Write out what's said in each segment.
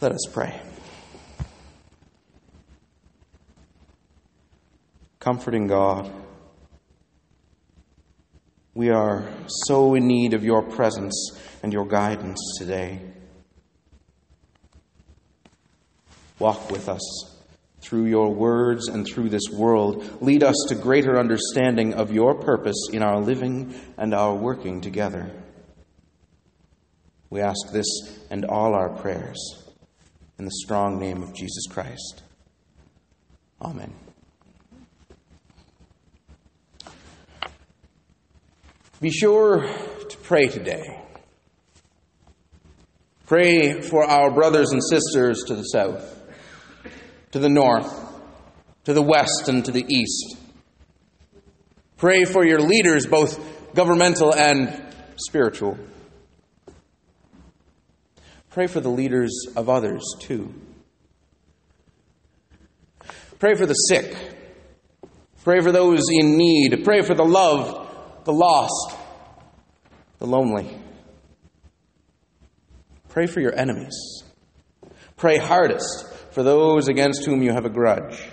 Let us pray. Comforting God, we are so in need of your presence and your guidance today. Walk with us through your words and through this world. Lead us to greater understanding of your purpose in our living and our working together. We ask this and all our prayers in the strong name of Jesus Christ. Amen. Be sure to pray today. Pray for our brothers and sisters to the south, to the north, to the west, and to the east. Pray for your leaders, both governmental and spiritual. Pray for the leaders of others, too. Pray for the sick. Pray for those in need. Pray for the loved, the lost, the lonely. Pray for your enemies. Pray hardest for those against whom you have a grudge.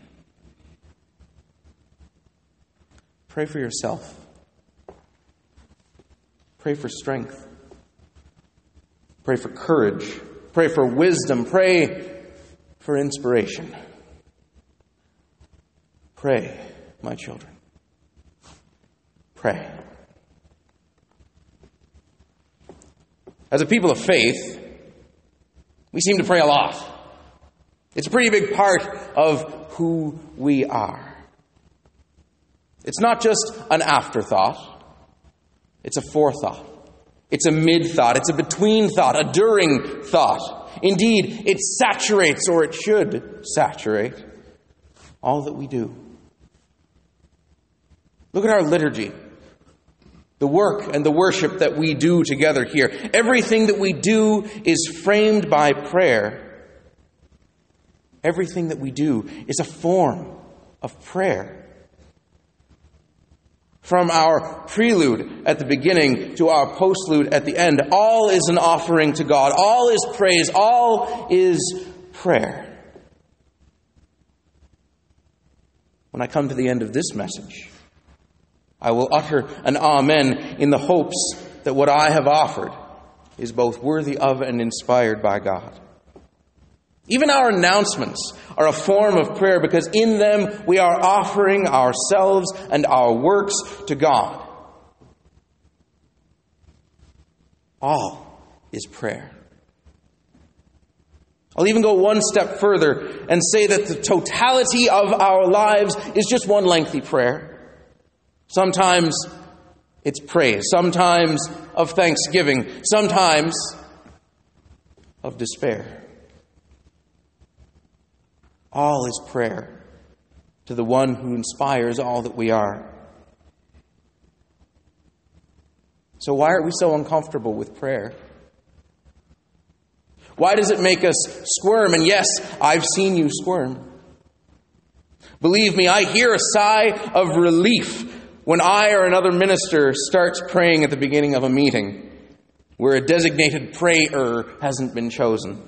Pray for yourself. Pray for strength. Pray for courage. Pray for wisdom. Pray for inspiration. Pray, my children. Pray. As a people of faith, we seem to pray a lot. It's a pretty big part of who we are. It's not just an afterthought. It's a forethought. It's a mid-thought. It's a between thought, a during thought. Indeed, it saturates, or it should saturate, all that we do. Look at our liturgy. The work and the worship that we do together here. Everything that we do is framed by prayer. Everything that we do is a form of prayer. From our prelude at the beginning to our postlude at the end, all is an offering to God. All is praise. All is prayer. When I come to the end of this message, I will utter an amen in the hopes that what I have offered is both worthy of and inspired by God. Even our announcements are a form of prayer because in them we are offering ourselves and our works to God. All is prayer. I'll even go one step further and say that the totality of our lives is just one lengthy prayer. Sometimes it's praise, sometimes of thanksgiving, sometimes of despair. All is prayer to the one who inspires all that we are. So why are we so uncomfortable with prayer? Why does it make us squirm? And yes, I've seen you squirm. Believe me, I hear a sigh of relief when I or another minister starts praying at the beginning of a meeting where a designated prayer hasn't been chosen.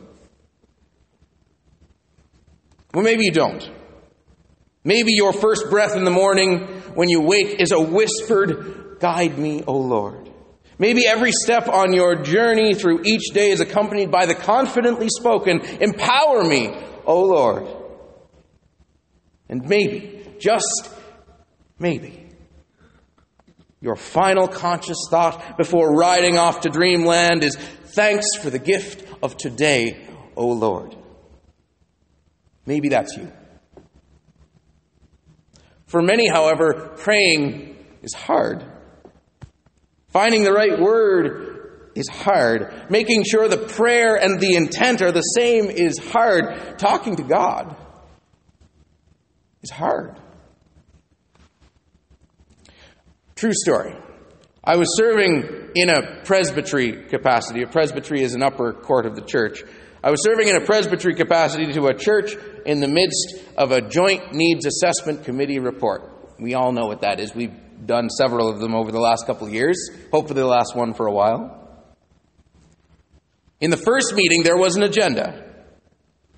Well, maybe you don't. Maybe your first breath in the morning when you wake is a whispered, "Guide me, O Lord." Maybe every step on your journey through each day is accompanied by the confidently spoken, "Empower me, O Lord." And maybe, just maybe, your final conscious thought before riding off to dreamland is, "Thanks for the gift of today, O Lord." Maybe that's you. For many, however, praying is hard. Finding the right word is hard. Making sure the prayer and the intent are the same is hard. Talking to God is hard. True story. I was serving in a presbytery capacity. A presbytery is an upper court of the church. I was serving in a presbytery capacity to a church in the midst of a Joint Needs Assessment Committee report. We all know what that is. We've done several of them over the last couple of years. Hopefully the last one for a while. In the first meeting, there was an agenda.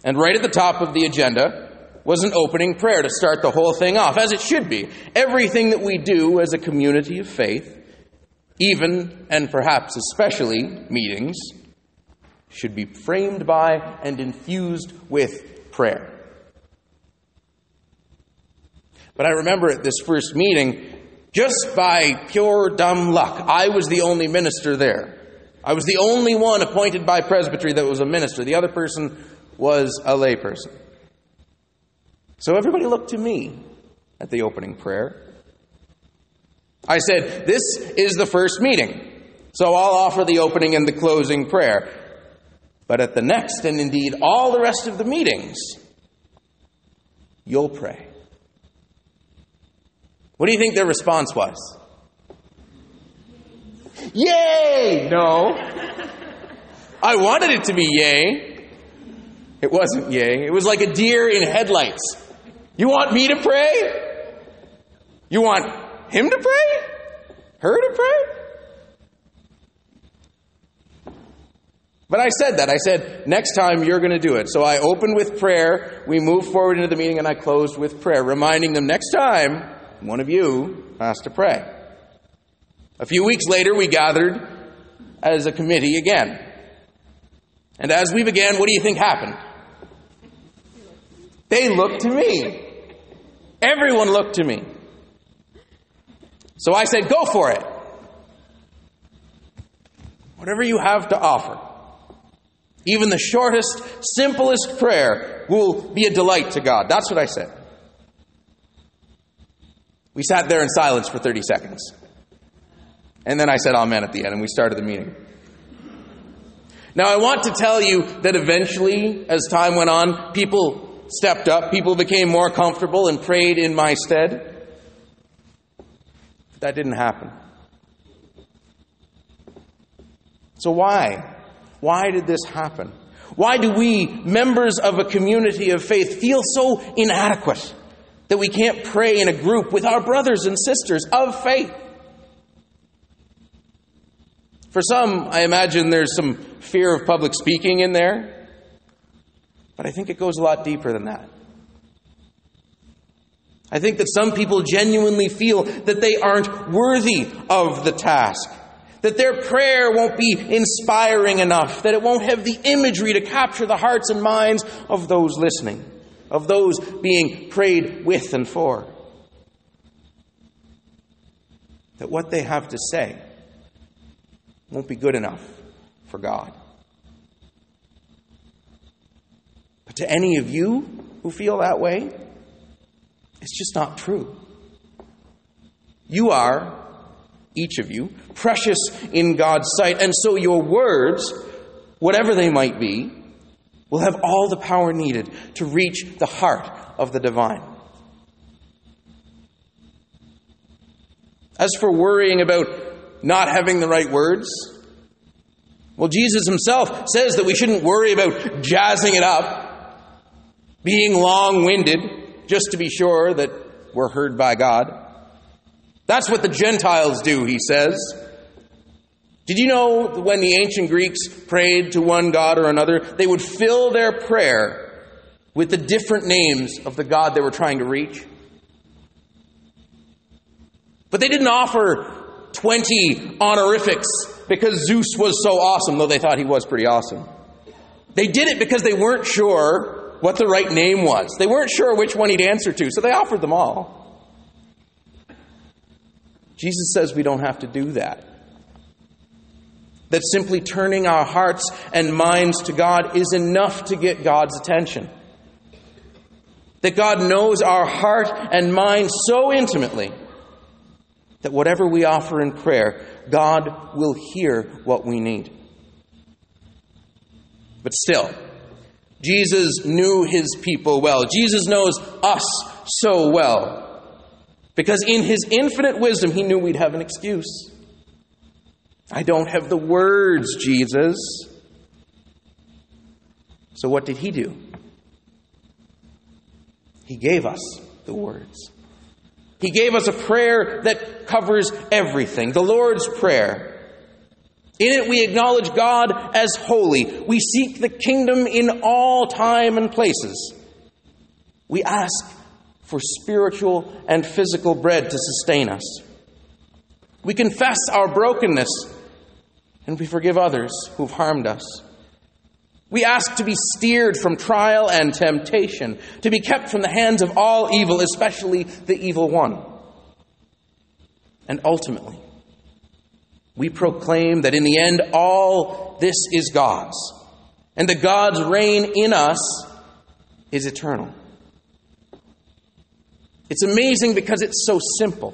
And right at the top of the agenda was an opening prayer to start the whole thing off, as it should be. Everything that we do as a community of faith, even and perhaps especially meetings, should be framed by and infused with prayer. But I remember at this first meeting, just by pure dumb luck, I was the only minister there. I was the only one appointed by presbytery that was a minister. The other person was a layperson. So everybody looked to me at the opening prayer. I said, this is the first meeting, so I'll offer the opening and the closing prayer. But at the next, and indeed all the rest of the meetings, you'll pray. What do you think their response was? Yay! No. I wanted it to be yay. It wasn't yay. It was like a deer in headlights. You want me to pray? You want him to pray? Her to pray? But I said that. I said, next time you're going to do it. So I opened with prayer, we moved forward into the meeting, and I closed with prayer, reminding them next time, one of you has to pray. A few weeks later, we gathered as a committee again. And as we began, what do you think happened? They looked to me. Everyone looked to me. So I said, go for it. Whatever you have to offer. Even the shortest, simplest prayer will be a delight to God. That's what I said. We sat there in silence for 30 seconds. And then I said amen at the end, and we started the meeting. Now, I want to tell you that eventually, as time went on, people stepped up, people became more comfortable and prayed in my stead. But that didn't happen. So why? Why did this happen? Why do we, members of a community of faith, feel so inadequate that we can't pray in a group with our brothers and sisters of faith? For some, I imagine there's some fear of public speaking in there. But I think it goes a lot deeper than that. I think that some people genuinely feel that they aren't worthy of the task. That their prayer won't be inspiring enough. That it won't have the imagery to capture the hearts and minds of those listening. Of those being prayed with and for. That what they have to say won't be good enough for God. But to any of you who feel that way, it's just not true. You are, each of you, precious in God's sight, and so your words, whatever they might be, will have all the power needed to reach the heart of the divine. As for worrying about not having the right words, well, Jesus himself says that we shouldn't worry about jazzing it up, being long-winded, just to be sure that we're heard by God. That's what the Gentiles do, he says. Did you know that when the ancient Greeks prayed to one god or another, they would fill their prayer with the different names of the god they were trying to reach? But they didn't offer 20 honorifics because Zeus was so awesome, though they thought he was pretty awesome. They did it because they weren't sure what the right name was. They weren't sure which one he'd answer to, so they offered them all. Jesus says we don't have to do that. That simply turning our hearts and minds to God is enough to get God's attention. That God knows our heart and mind so intimately that whatever we offer in prayer, God will hear what we need. But still, Jesus knew his people well. Jesus knows us so well. Because in his infinite wisdom, he knew we'd have an excuse. I don't have the words, Jesus. So what did he do? He gave us the words. He gave us a prayer that covers everything. The Lord's Prayer. In it we acknowledge God as holy. We seek the kingdom in all time and places. We ask for spiritual and physical bread to sustain us. We confess our brokenness, and we forgive others who've harmed us. We ask to be steered from trial and temptation, to be kept from the hands of all evil, especially the evil one. And ultimately, we proclaim that in the end, all this is God's, and that God's reign in us is eternal. It's amazing because it's so simple.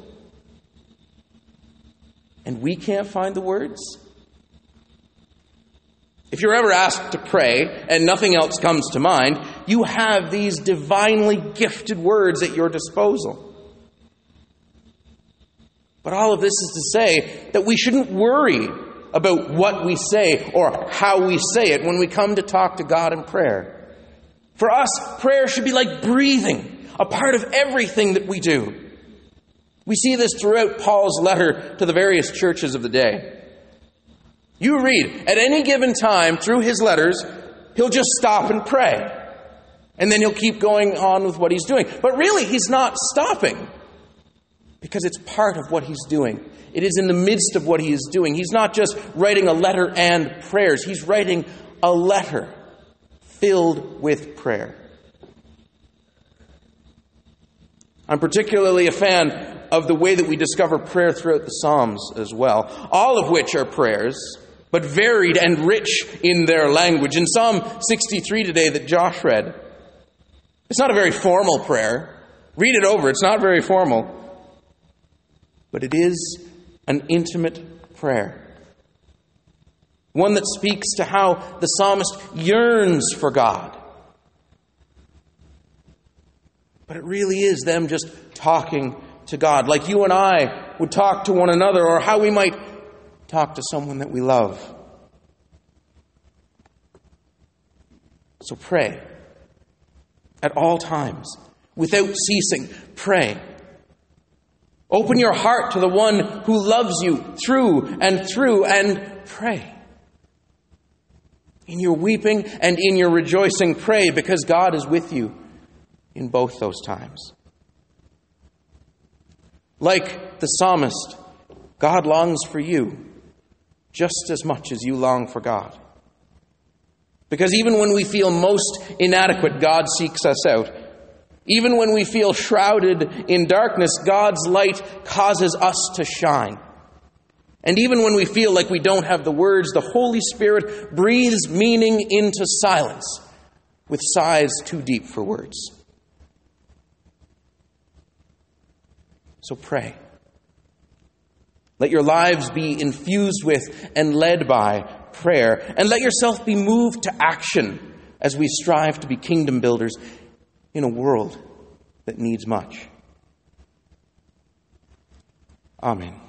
And we can't find the words. If you're ever asked to pray and nothing else comes to mind, you have these divinely gifted words at your disposal. But all of this is to say that we shouldn't worry about what we say or how we say it when we come to talk to God in prayer. For us, prayer should be like breathing, a part of everything that we do. We see this throughout Paul's letter to the various churches of the day. You read, at any given time through his letters, he'll just stop and pray. And then he'll keep going on with what he's doing. But really, he's not stopping. Because it's part of what he's doing. It is in the midst of what he is doing. He's not just writing a letter and prayers. He's writing a letter filled with prayer. I'm particularly a fan of the way that we discover prayer throughout the Psalms as well. All of which are prayers, but varied and rich in their language. In Psalm 63 today that Josh read, it's not a very formal prayer. Read it over. It's not very formal. But it is an intimate prayer. One that speaks to how the psalmist yearns for God. But it really is them just talking to God, like you and I would talk to one another, or how we might talk to someone that we love. So pray. At all times. Without ceasing. Pray. Open your heart to the one who loves you through and pray. In your weeping and in your rejoicing, pray, because God is with you in both those times. Like the psalmist, God longs for you just as much as you long for God. Because even when we feel most inadequate, God seeks us out. Even when we feel shrouded in darkness, God's light causes us to shine. And even when we feel like we don't have the words, the Holy Spirit breathes meaning into silence with sighs too deep for words. So pray. Let your lives be infused with and led by prayer. And let yourself be moved to action as we strive to be kingdom builders in a world that needs much. Amen.